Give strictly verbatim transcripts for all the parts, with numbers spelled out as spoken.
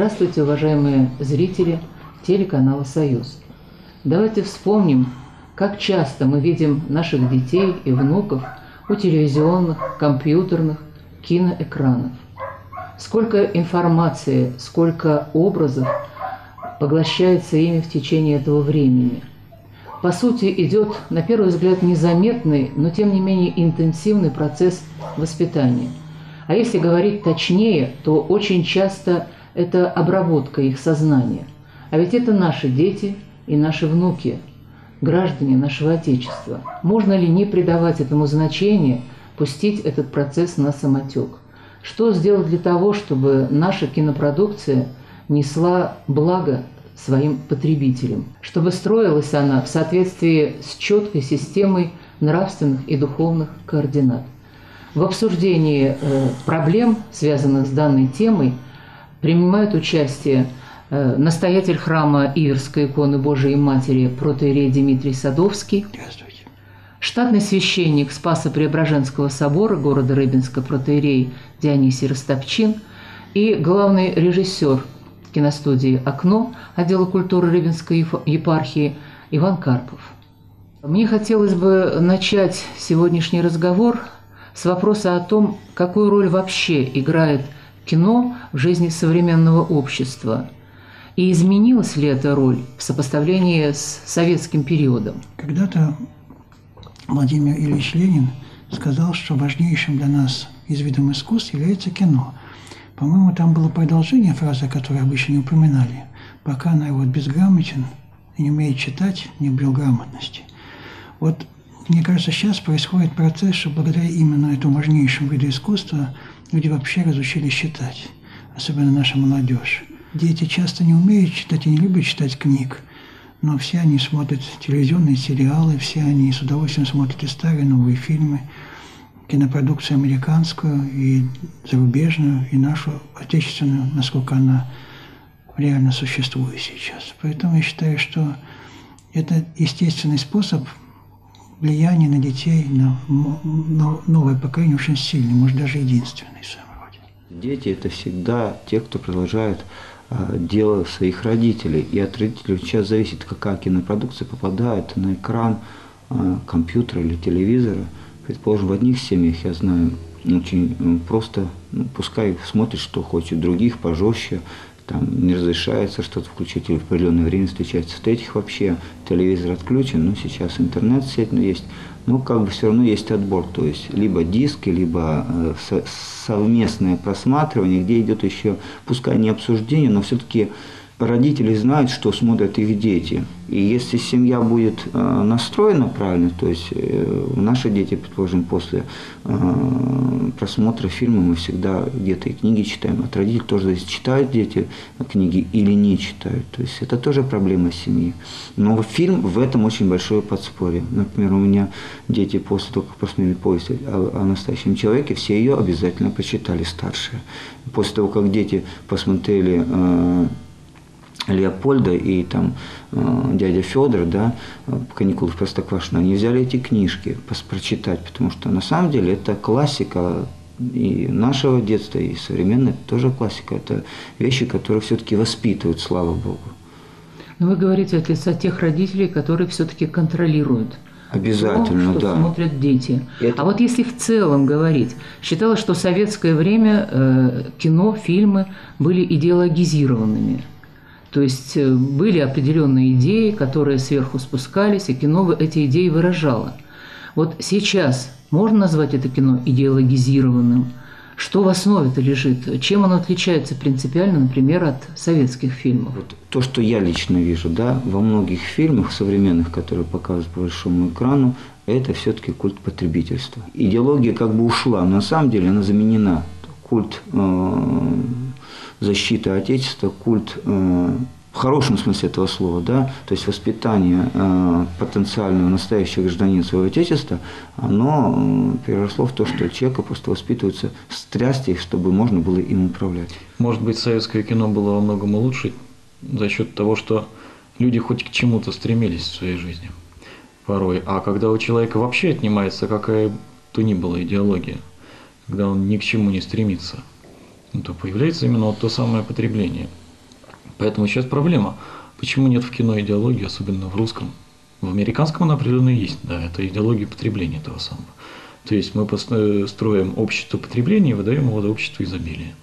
Здравствуйте, уважаемые зрители телеканала «Союз». Давайте вспомним, как часто мы видим наших детей и внуков у телевизионных, компьютерных, киноэкранов. Сколько информации, сколько образов поглощается ими в течение этого времени. По сути, идет, на первый взгляд, незаметный, но тем не менее интенсивный процесс воспитания. А если говорить точнее, то очень часто это обработка их сознания. А ведь это наши дети и наши внуки, граждане нашего Отечества. Можно ли не придавать этому значения, пустить этот процесс на самотек? Что сделать для того, чтобы наша кинопродукция несла благо своим потребителям, чтобы строилась она в соответствии с четкой системой нравственных и духовных координат? В обсуждении э, проблем, связанных с данной темой, принимают участие э, настоятель храма Иверской иконы Божией Матери протоиерей Дмитрий Садовский, штатный священник Спасо-Преображенского собора города Рыбинска протоиерей Дионисий Ростопчин и главный режиссер киностудии «Окно» отдела культуры Рыбинской епархии Иван Карпов. Мне хотелось бы начать сегодняшний разговор с вопроса о том, какую роль вообще играет кино в жизни современного общества, и изменилась ли эта роль в сопоставлении с советским периодом. Когда-то Владимир Ильич Ленин сказал, что важнейшим для нас из видов искусств является кино. По-моему, там было продолжение фразы, которую обычно не упоминали. «Пока народ безграмотен и не умеет читать, не обрел грамотности». Вот мне кажется, сейчас происходит процесс, что благодаря именно этому важнейшему виду искусства люди вообще разучились читать, особенно наша молодежь. Дети часто не умеют читать и не любят читать книг, но все они смотрят телевизионные сериалы, все они с удовольствием смотрят и старые, новые фильмы, кинопродукцию американскую и зарубежную, и нашу отечественную, насколько она реально существует сейчас. Поэтому я считаю, что это естественный способ влияние на детей, на новое поколение очень сильное, может, даже единственный в своем роде. Дети – это всегда те, кто продолжает э, дело своих родителей. И от родителей сейчас зависит, какая кинопродукция попадает на экран э, компьютера или телевизора. Предположим, в одних семьях, я знаю, очень э, просто, ну, пускай смотрит, что хочет, других пожестче. Там не разрешается что-то включить или в определенное время встречается. В-третьих, вообще телевизор отключен, но сейчас интернет-сеть ну, есть, но как бы все равно есть отбор. То есть либо диски, либо э, со совместное просматривание, где идет еще, пускай не обсуждение, но все-таки родители знают, что смотрят их дети. И если семья будет э, настроена правильно, то есть э, наши дети, предположим, после э, просмотра фильма мы всегда где-то и книги читаем. От родителей тоже зависит, читают дети книги или не читают. То есть это тоже проблема семьи. Но фильм в этом очень большое подспорье. Например, у меня дети после того, как посмотрели повесть о, о настоящем человеке, все ее обязательно прочитали, старшие. После того, как дети посмотрели э, Леопольда и там э, дядя Федор, да, «Каникулы в Простоквашино», они взяли эти книжки прочитать, потому что на самом деле это классика и нашего детства, и современная, это тоже классика. Это вещи, которые все-таки воспитывают, слава Богу. Но вы говорите от лица тех родителей, которые все-таки контролируют. Обязательно, то, что да. смотрят дети. Это... А вот если в целом говорить, считалось, что в советское время э, кино, фильмы были идеологизированными. То есть были определенные идеи, которые сверху спускались, и кино эти идеи выражало. Вот сейчас можно назвать это кино идеологизированным? Что в основе-то лежит? Чем оно отличается принципиально, например, от советских фильмов? Вот то, что я лично вижу, да, во многих фильмах современных, которые показывают по большому экрану, это все-таки культ потребительства. Идеология как бы ушла, но на самом деле она заменена. Культ э, защиты Отечества, культ э, в хорошем смысле этого слова, да, то есть воспитание э, потенциального настоящего гражданина своего Отечества, оно э, переросло в то, что человека просто воспитываются страсти, чтобы можно было им управлять. Может быть, советское кино было во многом и лучше за счет того, что люди хоть к чему-то стремились в своей жизни порой. А когда у человека вообще отнимается какая то ни была идеология, когда он ни к чему не стремится, то появляется именно вот то самое потребление. Поэтому сейчас проблема. Почему нет в кино идеологии, особенно в русском? В американском она определенно есть, да, это идеология потребления этого самого. То есть мы строим общество потребления и выдаем его до общества изобилия.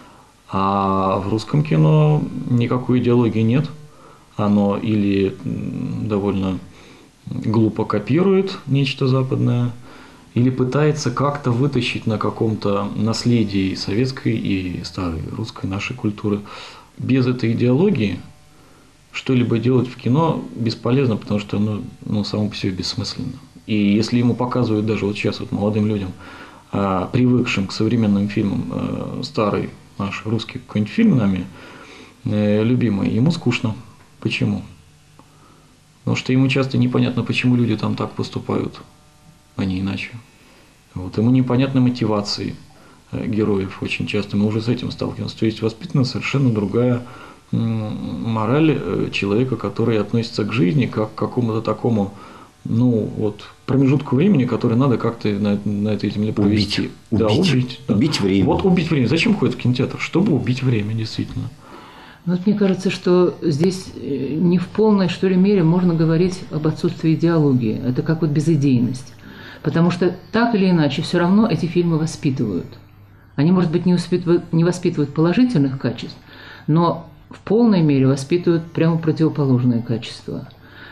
А в русском кино никакой идеологии нет. Оно или довольно глупо копирует нечто западное, или пытается как-то вытащить на каком-то наследии советской и старой русской нашей культуры. Без этой идеологии что-либо делать в кино бесполезно, потому что оно ну, само по себе бессмысленно. И если ему показывают даже вот сейчас вот молодым людям, а, привыкшим к современным фильмам, а, старый наш русский какой-нибудь фильм нами а, любимый, ему скучно. Почему? Потому что ему часто непонятно, почему люди там так поступают, а не иначе. Вот. Ему непонятны мотивации а, героев очень часто. Мы уже с этим сталкиваемся. То есть воспитана совершенно другая мораль человека, который относится к жизни как к какому-то такому, ну, вот, промежутку времени, который надо как-то на, на этой земле провести. Убить. Да, убить. убить. Да. Убить время. Вот убить время. Зачем ходят в кинотеатр? Чтобы убить время, действительно. Ну, вот мне кажется, что здесь не в полной, что ли, мере можно говорить об отсутствии идеологии. Это как вот безидейность. Потому что так или иначе все равно эти фильмы воспитывают. Они, может быть, не воспитывают, не воспитывают положительных качеств, но в полной мере воспитывают прямо противоположные качества.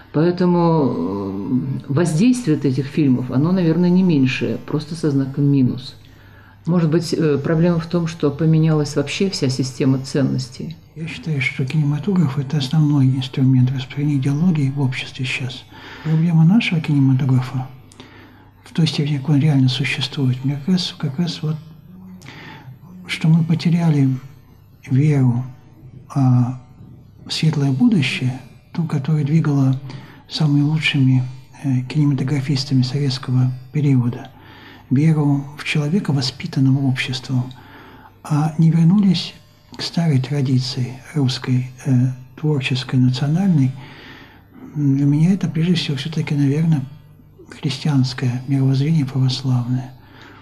Поэтому воздействие от этих фильмов, оно, наверное, не меньшее, просто со знаком минус. Может быть, проблема в том, что поменялась вообще вся система ценностей? Я считаю, что кинематограф – это основной инструмент распространения идеологии в обществе сейчас. Проблема нашего кинематографа, в той степени, как он реально существует, мне как раз, как раз вот, что мы потеряли веру а светлое будущее, ту, которая двигала самыми лучшими э, кинематографистами советского периода, веру в человека, воспитанного обществом, а не вернулись к старой традиции русской, э, творческой, национальной. Для меня это, прежде всего, все-таки, наверное, христианское мировоззрение православное.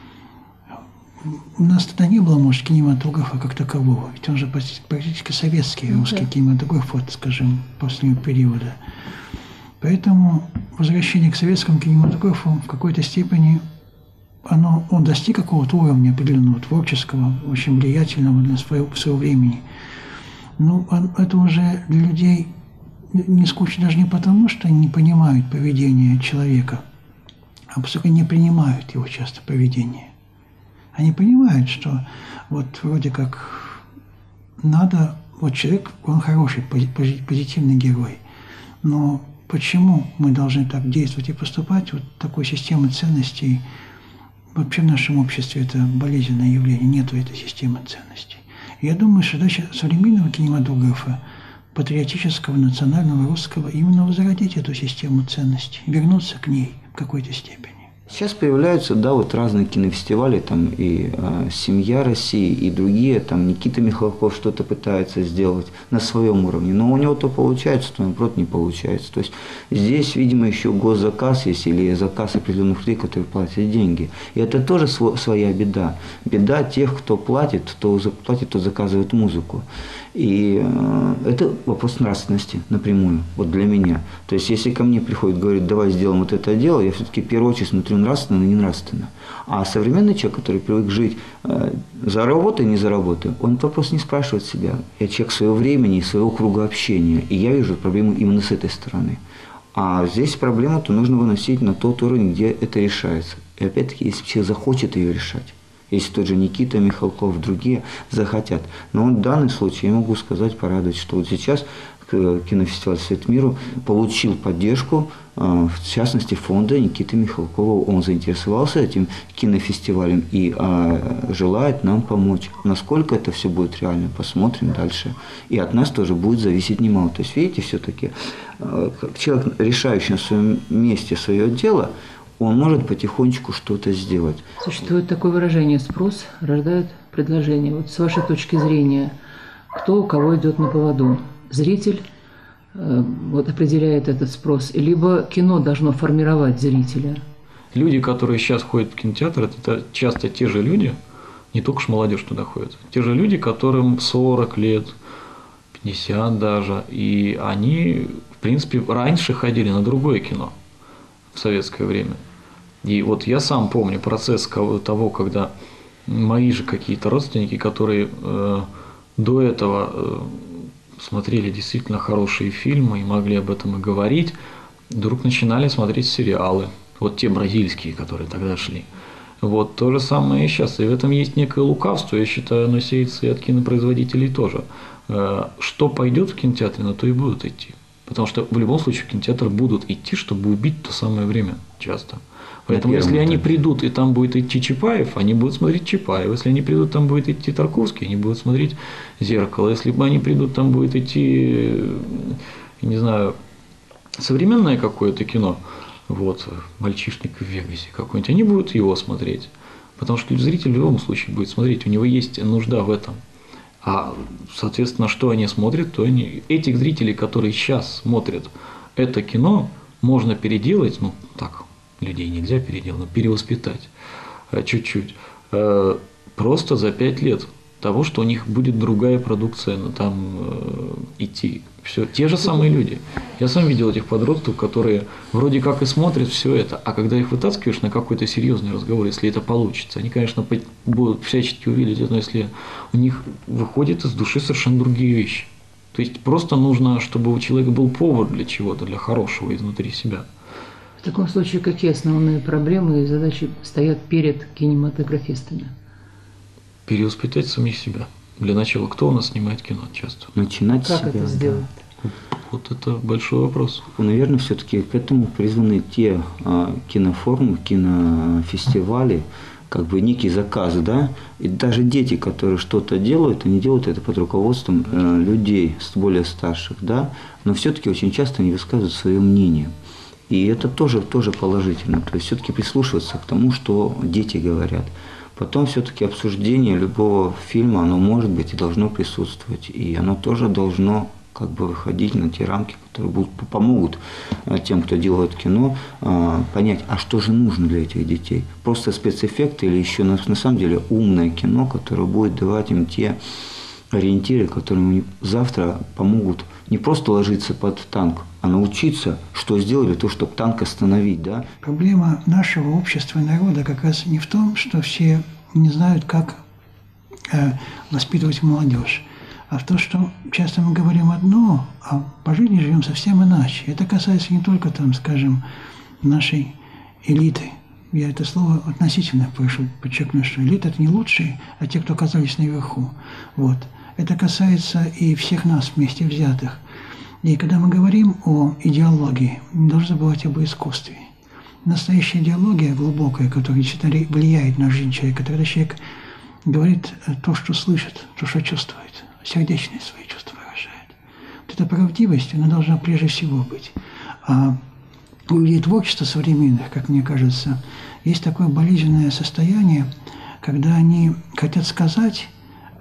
У нас тогда не было, может, кинематографа как такового, ведь он же практически советский русский okay. кинематограф, вот, скажем, после периода. Поэтому возвращение к советскому кинематографу в какой-то степени, оно, он достиг какого-то уровня определенного, творческого, очень влиятельного для своего, своего времени. Но это уже для людей не скучно даже не потому, что они не понимают поведение человека, а поскольку не принимают его часто поведение. Они понимают, что вот вроде как надо, вот человек, он хороший, позитивный герой, но почему мы должны так действовать и поступать? Вот такой системы ценностей вообще в нашем обществе это болезненное явление, нету этой системы ценностей. Я думаю, что задача современного кинематографа, патриотического, национального, русского, именно возродить эту систему ценностей, вернуться к ней в какой-то степени. Сейчас появляются, да, вот разные кинофестивали, там и э, «Семья России», и другие, там Никита Михалков что-то пытается сделать на своем уровне, но у него то получается, то наоборот не получается. То есть здесь, видимо, еще госзаказ есть или заказ определенных людей, которые платят деньги. И это тоже св- своя беда. Беда тех, кто платит, кто платит, кто заказывает музыку. И э, это вопрос нравственности напрямую, вот для меня. То есть, если ко мне приходит, говорит, давай сделаем вот это дело, я все-таки в первую очередь смотрю нравственно и не нравственно. А современный человек, который привык жить э, за работой, не за работой, он этот вопрос не спрашивает себя. Я человек своего времени и своего круга общения, и я вижу проблему именно с этой стороны. А здесь проблему-то нужно выносить на тот уровень, где это решается. И опять-таки, если человек захочет ее решать. Если тот же Никита Михалков, другие захотят. Но вот в данном случае я могу сказать, порадовать, что вот сейчас кинофестиваль «Свет миру» получил поддержку, в частности, фонда Никиты Михалкова. Он заинтересовался этим кинофестивалем и желает нам помочь. Насколько это все будет реально, посмотрим дальше. И от нас тоже будет зависеть немало. То есть, видите, все-таки человек, решающий на своем месте свое дело, он может потихонечку что-то сделать. Существует такое выражение «спрос рождает предложение». Вот с вашей точки зрения, кто у кого идет на поводу? Зритель э, вот, определяет этот спрос, либо кино должно формировать зрителя? Люди, которые сейчас ходят в кинотеатр, это часто те же люди, не только ж молодежь туда ходит, те же люди, которым сорок лет, пятьдесят даже. И они, в принципе, раньше ходили на другое кино в советское время. И вот я сам помню процесс того, когда мои же какие-то родственники, которые э, до этого э, смотрели действительно хорошие фильмы и могли об этом и говорить, вдруг начинали смотреть сериалы. Вот те бразильские, которые тогда шли. Вот то же самое и сейчас. И в этом есть некое лукавство, я считаю, оно сеется и от кинопроизводителей тоже. Что пойдет в кинотеатре, на то и будут идти. Потому что в любом случае в кинотеатр будут идти, чтобы убить то самое время часто. Поэтому если они придут и там будет идти Чапаев, они будут смотреть Чапаева. Если они придут, там будет идти Тарковский, они будут смотреть «Зеркало». Если они придут, там будет идти, не знаю, современное какое-то кино, вот, «Мальчишник в Вегасе» какой-нибудь, они будут его смотреть. Потому что зритель в любом случае будет смотреть, у него есть нужда в этом. А, соответственно, что они смотрят, то они... Этих зрителей, которые сейчас смотрят это кино, можно переделать, ну, так, людей нельзя переделать, но перевоспитать чуть-чуть, просто за пять лет того, что у них будет другая продукция, ну, там идти. Все. Те же самые люди. Я сам видел этих подростков, которые вроде как и смотрят все это, а когда их вытаскиваешь на какой-то серьезный разговор, если это получится, они, конечно, будут всячески увидеть, но если у них выходят из души совершенно другие вещи. То есть просто нужно, чтобы у человека был повод для чего-то, для хорошего изнутри себя. В таком случае, какие основные проблемы и задачи стоят перед кинематографистами? Перевоспитать самих себя. Для начала, кто у нас снимает кино часто? Начинать как с себя. это сделать? Да. Вот это большой вопрос. Наверное, все-таки к этому призваны те а, кинофорумы, кинофестивали, как бы некий заказ, да, и даже дети, которые что-то делают, они делают это под руководством э, людей более старших, да, но все-таки очень часто они высказывают свое мнение. И это тоже, тоже положительно, то есть все-таки прислушиваться к тому, что дети говорят. Потом все-таки обсуждение любого фильма, оно может быть и должно присутствовать, и оно тоже должно как бы выходить на те рамки, которые будут, помогут тем, кто делает кино, понять, а что же нужно для этих детей. Просто спецэффекты или еще на, на самом деле умное кино, которое будет давать им те ориентиры, которые им завтра помогут не просто ложиться под танк, а научиться, что сделать для того, чтобы танк остановить. Да? Проблема нашего общества и народа как раз не в том, что все не знают, как э, воспитывать молодежь, а в том, что часто мы говорим одно, а по жизни живем совсем иначе. Это касается не только, там, скажем, нашей элиты. Я это слово относительно прошу подчеркнуть, что элита – это не лучшие, а те, кто оказались наверху. Вот. Это касается и всех нас вместе взятых. И когда мы говорим о идеологии, не должны забывать об искусстве. Настоящая идеология глубокая, которая действительно влияет на жизнь человека, когда человек говорит то, что слышит, то, что чувствует, сердечные свои чувства выражает. Вот эта правдивость, она должна прежде всего быть. А у людей творчества современных, как мне кажется, есть такое болезненное состояние, когда они хотят сказать,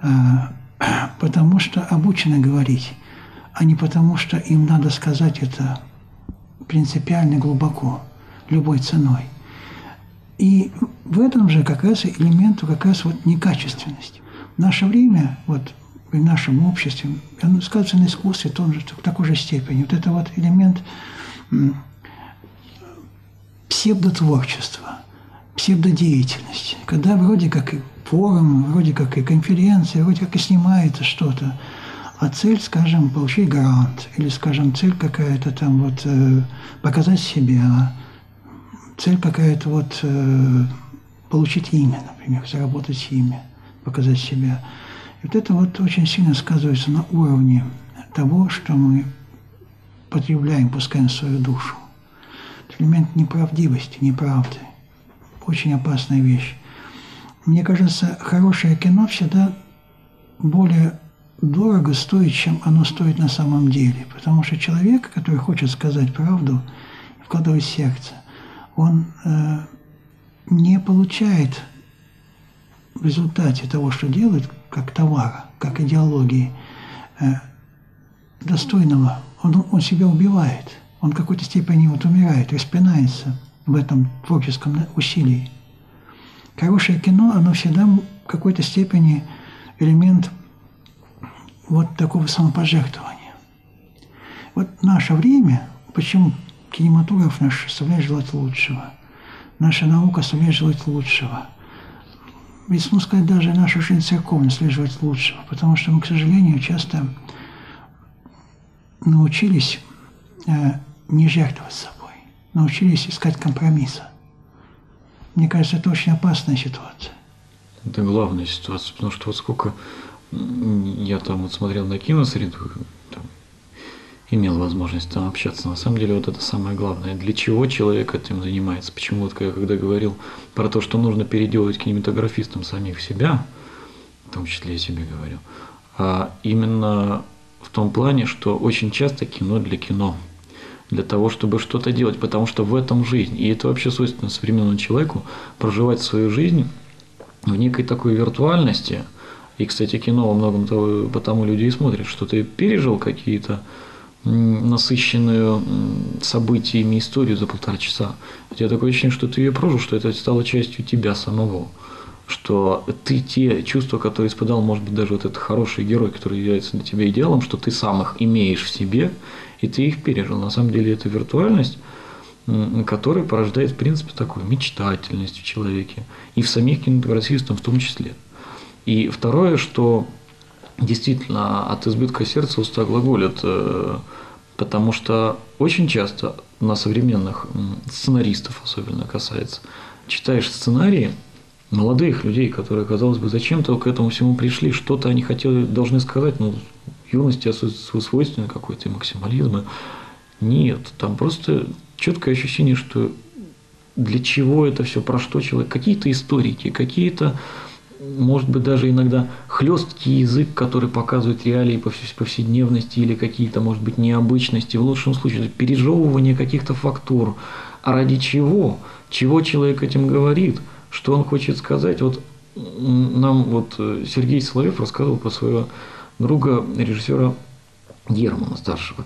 потому что обучены говорить, а не потому, что им надо сказать это принципиально глубоко, любой ценой. И в этом же как раз элемент, как раз вот некачественность. В наше время, вот в нашем обществе, оно сказывается на искусстве тоже, в такой же степени. Вот это вот элемент псевдотворчества, псевдодеятельности, когда вроде как и форум, вроде как и конференция, вроде как и снимается что-то, а цель, скажем, получить грант, или, скажем, цель какая-то там вот э, показать себя, цель какая-то вот э, получить имя, например, заработать имя, показать себя. И вот это вот очень сильно сказывается на уровне того, что мы потребляем, пускаем в свою душу. Это элемент неправдивости, неправды. Очень опасная вещь. Мне кажется, хорошее кино всегда более дорого стоит, чем оно стоит на самом деле. Потому что человек, который хочет сказать правду, вкладывает сердце, он э, не получает в результате того, что делает, как товара, как идеологии, э, достойного. Он, он себя убивает. Он в какой-то степени вот умирает, распинается в этом творческом усилии. Хорошее кино, оно всегда в какой-то степени элемент вот такого самопожертвования. Вот наше время, почему кинематограф наш оставляет желать лучшего, наша наука оставляет желать лучшего, ведь, ну сказать, даже наша жизнь церковная оставляет желать лучшего, потому что мы, к сожалению, часто научились э, не жертвовать собой, научились искать компромисса. Мне кажется, это очень опасная ситуация. Это главная ситуация, потому что вот сколько я там вот смотрел на киносреду, там, имел возможность там общаться, на самом деле вот это самое главное. Для чего человек этим занимается? Почему вот я когда говорил про то, что нужно переделывать кинематографистам самих себя, в том числе я себе говорю, а именно в том плане, что очень часто кино для кино, для того, чтобы что-то делать, потому что в этом жизнь. И это вообще свойственно современному человеку проживать свою жизнь в некой такой виртуальности. И, кстати, кино во многом того, потому люди и смотрят, что ты пережил какие-то насыщенную событиями историю за полтора часа. У тебя такое ощущение, что ты ее прожил, что это стало частью тебя самого. Что ты те чувства, которые испытал, может быть, даже вот этот хороший герой, который является для тебя идеалом, что ты сам их имеешь в себе, и ты их пережил. На самом деле это виртуальность, которая порождает, в принципе, такую мечтательность в человеке. И в самих кинематографистах в том числе. И второе, что действительно от избытка сердца уста глаголят, потому что очень часто на современных сценаристов особенно касается, читаешь сценарии молодых людей, которые, казалось бы, зачем-то к этому всему пришли, что-то они хотели, должны сказать, но в юности свойственный какой-то максимализм. Нет, там просто четкое ощущение, что для чего это все, про что человек, какие-то историки, какие-то, может быть, даже иногда хлесткий язык, который показывает реалии повседневности или какие-то, может быть, необычности, в лучшем случае, пережевывание каких-то фактур. А ради чего? Чего человек этим говорит? Что он хочет сказать? Вот нам вот Сергей Соловьев рассказывал про своего друга, режиссера Германа старшего.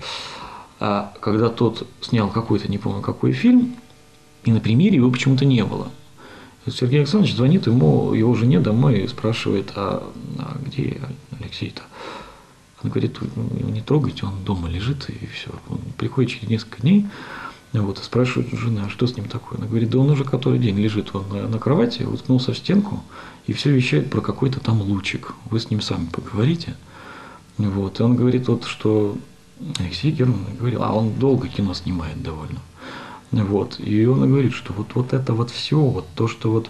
А когда тот снял какой-то, не помню какой фильм, и на премьере его почему-то не было. Сергей Александрович звонит ему, его жене домой и спрашивает, а, а где Алексей-то? Он говорит, его не трогайте, он дома лежит, и все. Он приходит через несколько дней, вот, и спрашивает жена, а что с ним такое? Она говорит, да он уже который день лежит он на, на кровати, уткнулся в стенку, и все вещает про какой-то там лучик. Вы с ним сами поговорите. Вот. И он говорит, вот, что Алексей Герман говорил, а он долго кино снимает довольно. Вот. И он говорит, что вот, вот это вот все, вот то, что вот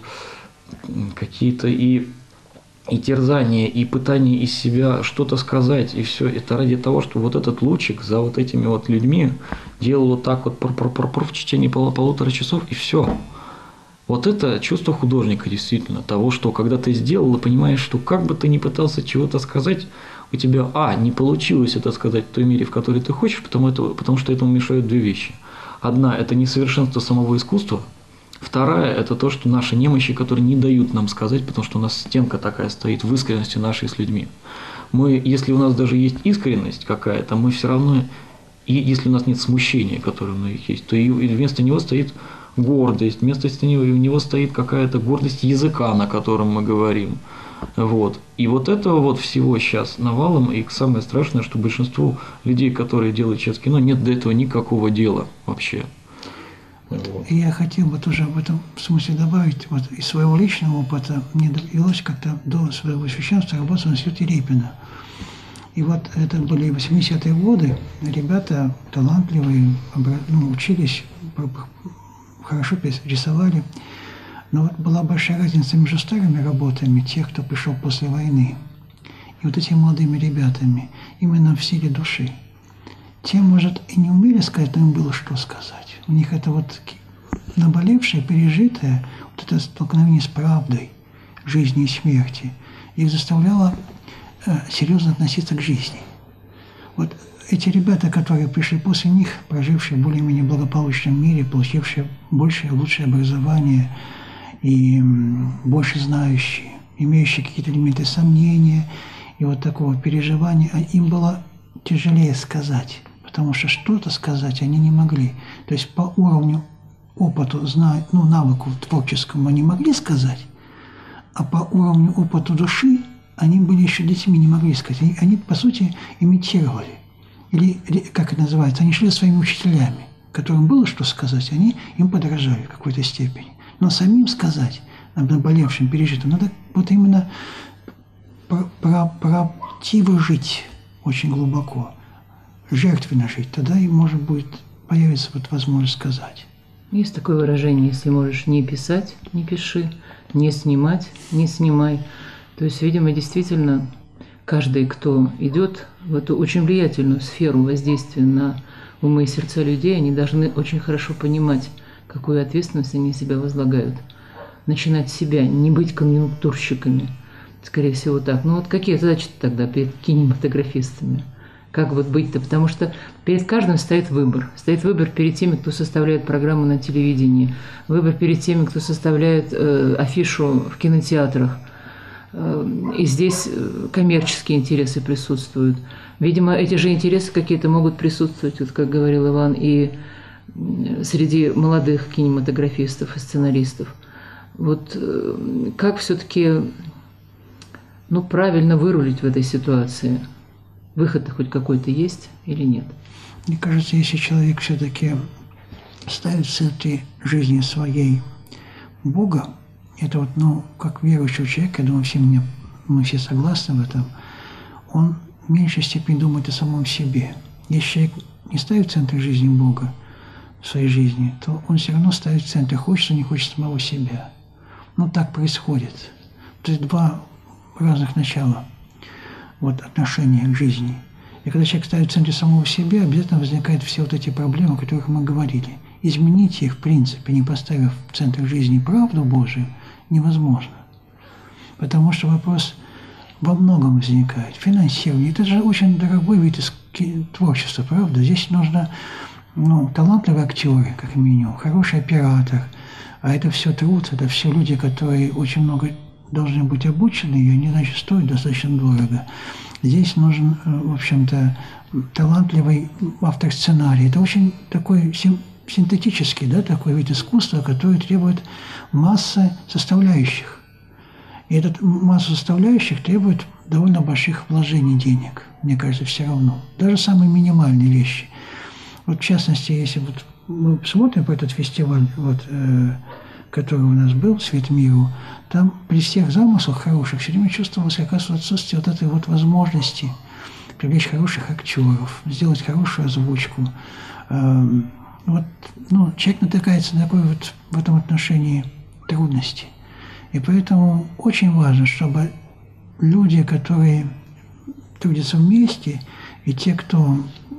какие-то и, и терзания, и пытания из себя что-то сказать, и все это ради того, что вот этот лучик за вот этими вот людьми делал вот так вот пор-пор-пор-пор в течение пол- полутора часов, и все. Вот это чувство художника действительно, того, что когда ты сделал, и понимаешь, что как бы ты ни пытался чего-то сказать, у тебя, а, не получилось это сказать в той мере, в которой ты хочешь, потому, это, потому что этому мешают две вещи. Одна – это несовершенство самого искусства. Вторая – это то, что наши немощи, которые не дают нам сказать, потому что у нас стенка такая стоит в искренности нашей с людьми. Мы, если у нас даже есть искренность какая-то, мы все равно, и если у нас нет смущения, которое у многих есть, то и вместо него стоит гордость, вместо него, у него стоит какая-то гордость языка, на котором мы говорим. Вот. И вот этого вот всего сейчас навалом, и самое страшное, что большинству людей, которые делают сейчас кино, нет до этого никакого дела вообще. Вот. И я хотел бы тоже в этом смысле добавить, вот из своего личного опыта, мне довелось как-то до своего священства работать на институте Репина. И вот это были восьмидесятые годы, ребята талантливые, ну, учились, хорошо рисовали. Но вот была большая разница между старыми работами, тех, кто пришел после войны, и вот этими молодыми ребятами, именно в силе души. Те, может, и не умели сказать, но им было что сказать. У них это вот наболевшее, пережитое, вот это столкновение с правдой жизни и смерти, их заставляло э, серьезно относиться к жизни. Вот эти ребята, которые пришли после них, прожившие в более-менее благополучном мире, получившие большее и лучшее образование, и больше знающие, имеющие какие-то элементы сомнения и вот такого переживания, им было тяжелее сказать, потому что что-то сказать они не могли. То есть по уровню опыту, зна... ну, навыку творческому они могли сказать, а по уровню опыту души они были еще детьми, не могли сказать. Они, они по сути, имитировали. Или, как это называется, они шли своими учителями, которым было что сказать, они им подражали в какой-то степени. Но самим сказать, наболевшим, пережитым, надо вот именно правдиво жить очень глубоко, жертвенно жить. Тогда и, может быть, появится вот возможность сказать. Есть такое выражение: если можешь не писать, не пиши, не снимать, не снимай. То есть, видимо, действительно, каждый, кто идет в эту очень влиятельную сферу воздействия на умы и сердца людей, они должны очень хорошо понимать, какую ответственность они себя возлагают. Начинать с себя, не быть конъюнктурщиками. Скорее всего, так. Ну вот какие задачи тогда перед кинематографистами? Как вот быть-то? Потому что перед каждым стоит выбор. Стоит выбор перед теми, кто составляет программу на телевидении, выбор перед теми, кто составляет э, афишу в кинотеатрах. Э, и здесь коммерческие интересы присутствуют. Видимо, эти же интересы какие-то могут присутствовать, вот как говорил Иван, и среди молодых кинематографистов и сценаристов. Вот э, как все-таки ну, правильно вырулить в этой ситуации? Выход-то хоть какой-то есть или нет? Мне кажется, если человек все-таки ставит в центре жизни своей Бога, это вот, ну, как верующий человек, я думаю, все мне, мы все согласны в этом, он в меньшей степени думает о самом себе. Если человек не ставит в центр жизни Бога в своей жизни, то он все равно ставит в центр, хочет или не хочет самого себя. Ну, так происходит. То есть два разных начала вот, отношения к жизни. И когда человек ставит в центре самого себя, обязательно возникают все вот эти проблемы, о которых мы говорили. Изменить их, в принципе, не поставив в центр жизни правду Божию, невозможно. Потому что вопрос во многом возникает. Финансирование. Это же очень дорогой вид творчества, правда? Здесь нужно ну, талантливые актеры, как минимум, хороший оператор. А это все труд, это все люди, которые очень много должны быть обучены, и они, значит, стоят достаточно дорого. Здесь нужен, в общем-то, талантливый автор сценария. Это очень такой синтетический, да, такой вид искусства, который требует массы составляющих. И эта масса составляющих требует довольно больших вложений денег, мне кажется, все равно. Даже самые минимальные вещи. Вот в частности, если вот мы смотрим по этот фестиваль, вот, э, который у нас был, «Свет миру», там при всех замыслах хороших все время чувствовалось как раз отсутствие вот этой вот возможности привлечь хороших актеров, сделать хорошую озвучку. Э, вот, ну, человек натыкается на такой вот в этом отношении трудности. И поэтому очень важно, чтобы люди, которые трудятся вместе, и те, кто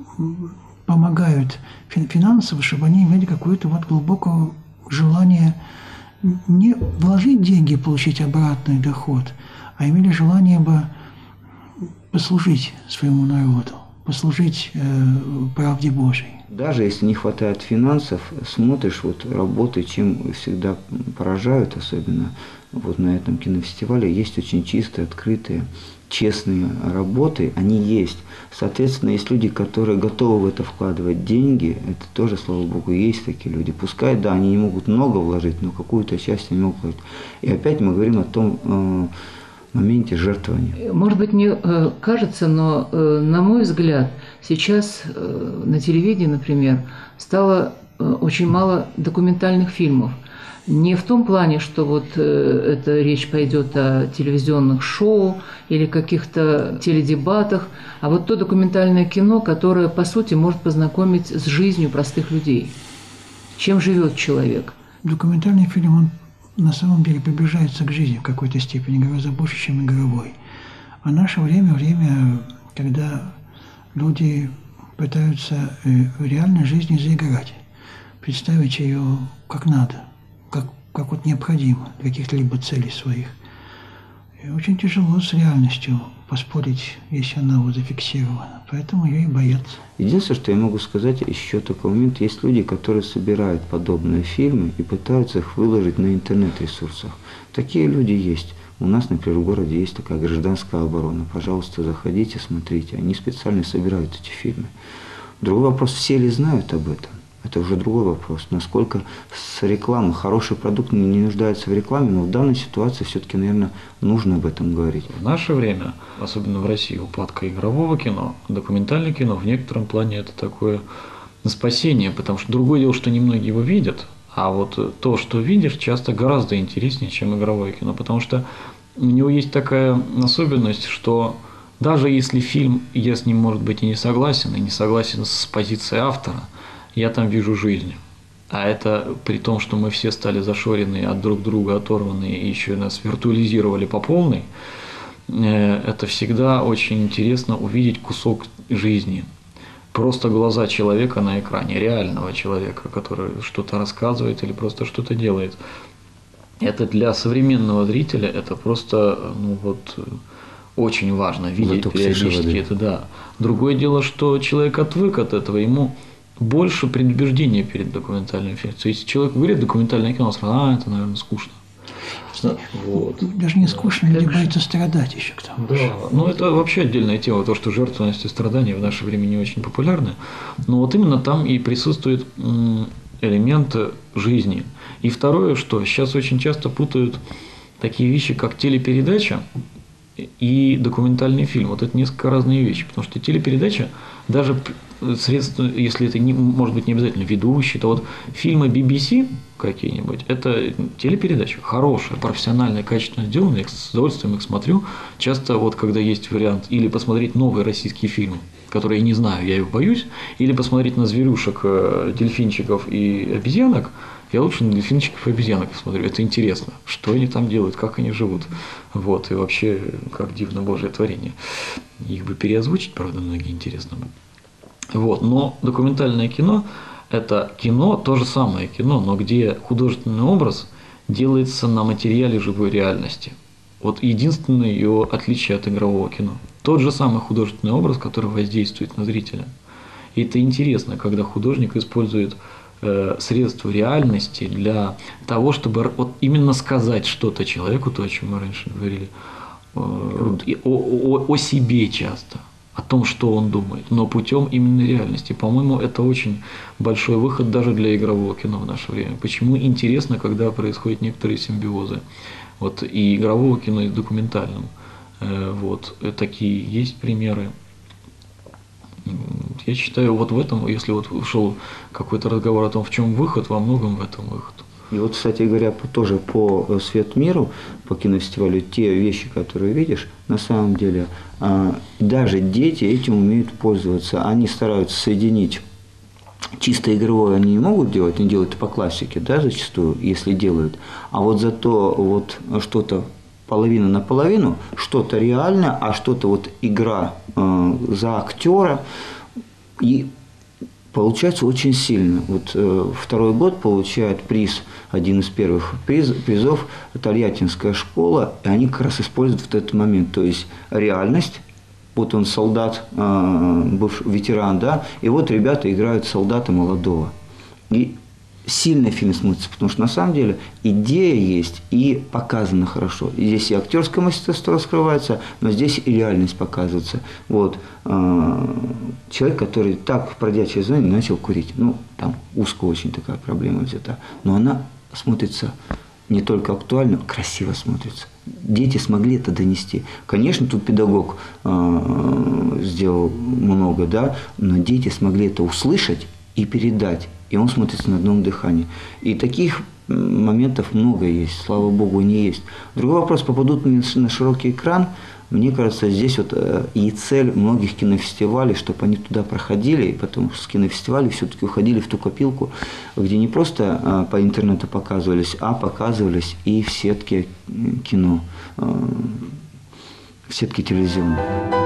помогают финансово, чтобы они имели какое-то вот глубокое желание не вложить деньги и получить обратный доход, а имели желание бы послужить своему народу, послужить э, правде Божией. Даже если не хватает финансов, смотришь вот работы, чем всегда поражают, особенно вот на этом кинофестивале, есть очень чистые, открытые, честные работы, они есть. Соответственно, есть люди, которые готовы в это вкладывать деньги, это тоже, слава Богу, есть такие люди. Пускай, да, они не могут много вложить, но какую-то часть они могут вложить. И опять мы говорим о том э, моменте жертвования. Может быть, мне э, кажется, но, э, на мой взгляд, сейчас э, на телевидении, например, стало э, очень мало документальных фильмов. Не в том плане, что вот э, эта речь пойдет о телевизионных шоу или каких-то теледебатах, а вот то документальное кино, которое, по сути, может познакомить с жизнью простых людей. Чем живет человек. Документальный фильм, он на самом деле приближается к жизни в какой-то степени, гораздо больше, чем игровой. А наше время – время, когда люди пытаются в реальной жизни заиграть, представить ее как надо. Как, как вот необходимо для каких-то либо целей своих. И очень тяжело с реальностью поспорить, если она вот зафиксирована. Поэтому ее и боятся. Единственное, что я могу сказать, еще такой момент, есть люди, которые собирают подобные фильмы и пытаются их выложить на интернет-ресурсах. Такие люди есть. У нас, например, в городе есть такая гражданская оборона. Пожалуйста, заходите, смотрите. Они специально собирают эти фильмы. Другой вопрос, все ли знают об этом? Это уже другой вопрос. Насколько с рекламой. Хороший продукт не нуждается в рекламе, но в данной ситуации все-таки, наверное, нужно об этом говорить. В наше время, особенно в России, упадка игрового кино, документальное кино в некотором плане это такое спасение, потому что другое дело, что немногие его видят, а вот то, что видишь, часто гораздо интереснее, чем игровое кино, потому что у него есть такая особенность, что даже если фильм, я с ним, может быть, и не согласен, и не согласен с позицией автора, я там вижу жизнь. А это при том, что мы все стали зашоренные, от друг друга оторванные, и еще нас виртуализировали по полной, это всегда очень интересно увидеть кусок жизни. Просто глаза человека на экране, реального человека, который что-то рассказывает или просто что-то делает. Это для современного зрителя это просто, ну вот, очень важно видеть периодически это, да. Другое дело, что человек отвык от этого, ему больше предубеждения перед документальным фильмом. То есть человек говорит документальное кино, сразу, а, это, наверное, скучно. Вот. Даже не скучно, люди боятся страдать еще к тому. Да, ну это вообще отдельная тема, то, что жертвенность и страдания в наше время не очень популярны, но вот именно там и присутствует элемент жизни. И второе, что сейчас очень часто путают такие вещи, как телепередача и документальный фильм. Вот это несколько разные вещи, потому что телепередача, даже средства, если это не, может быть не обязательно ведущий, то вот фильмы би би си какие-нибудь, это телепередача хорошая, профессиональная, качественно сделанная, я с удовольствием их смотрю. Часто вот когда есть вариант или посмотреть новые российские фильмы, которые я не знаю, я их боюсь, или посмотреть на зверюшек, дельфинчиков и обезьянок, я лучше на дельфинчиков и обезьянок посмотрю. Это интересно, что они там делают, как они живут. Вот, и вообще, как дивно Божие творение. Их бы переозвучить, правда, многие интересно. Вот, но документальное кино – это кино, то же самое кино, но где художественный образ делается на материале живой реальности. Вот единственное ее отличие от игрового кино. Тот же самый художественный образ, который воздействует на зрителя. И это интересно, когда художник использует э, средства реальности для того, чтобы вот именно сказать что-то человеку, то, о чем мы раньше говорили, э, о, о, о себе часто, о том, что он думает, но путем именно реальности. По-моему, это очень большой выход даже для игрового кино в наше время. Почему интересно, когда происходят некоторые симбиозы. Вот, и игрового кино, и документального. Вот, такие есть примеры. Я считаю, вот в этом, если вот шел какой-то разговор о том, в чем выход, во многом в этом выход. И вот, кстати говоря, тоже по «Свет миру», по кинофестивалю, те вещи, которые видишь, на самом деле, даже дети этим умеют пользоваться. Они стараются соединить чисто игровое, они не могут делать, они делают по классике, да, зачастую, если делают. А вот зато вот что-то половина на половину, что-то реальное, а что-то вот игра э, за актера, и получается очень сильно. Вот э, второй год получает приз, один из первых приз, призов, Тольяттинская школа, и они как раз используют вот этот момент, то есть реальность. Вот он солдат, э, бывший ветеран, да, и вот ребята играют солдата молодого. И сильно фильм смотрится, потому что на самом деле идея есть и показано хорошо. И здесь и актерское мастерство раскрывается, но здесь и реальность показывается. Вот. Человек, который так, пройдя через зону, начал курить. Ну, там узко очень такая проблема взята. Но она смотрится не только актуально, красиво смотрится. Дети смогли это донести. Конечно, тут педагог э, сделал много, да, но дети смогли это услышать и передать. И он смотрится на одном дыхании. И таких моментов много есть, слава богу, они есть. Другой вопрос, попадут на широкий экран. Мне кажется, здесь вот и цель многих кинофестивалей, чтобы они туда проходили, и потом с кинофестивалей все-таки уходили в ту копилку, где не просто по интернету показывались, а показывались и в сетке кино, в сетке телевизионной.